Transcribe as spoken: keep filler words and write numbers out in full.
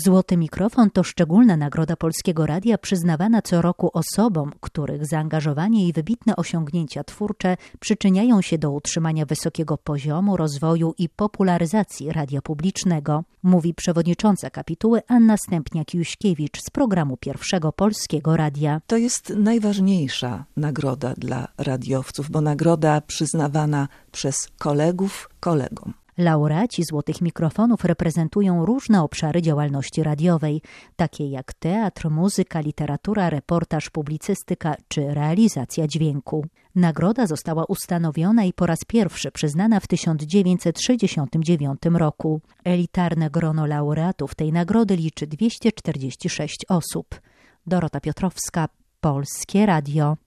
Złoty mikrofon to szczególna nagroda Polskiego Radia przyznawana co roku osobom, których zaangażowanie i wybitne osiągnięcia twórcze przyczyniają się do utrzymania wysokiego poziomu rozwoju i popularyzacji radia publicznego, mówi przewodnicząca kapituły Anna Stępniak-Juśkiewicz z programu Pierwszego Polskiego Radia. To jest najważniejsza nagroda dla radiowców, bo nagroda przyznawana przez kolegów kolegom. Laureaci Złotych Mikrofonów reprezentują różne obszary działalności radiowej, takie jak teatr, muzyka, literatura, reportaż, publicystyka czy realizacja dźwięku. Nagroda została ustanowiona i po raz pierwszy przyznana w tysiąc dziewięćset sześćdziesiątym dziewiątym roku. Elitarne grono laureatów tej nagrody liczy dwieście czterdzieści sześć osób. Dorota Piotrowska, Polskie Radio.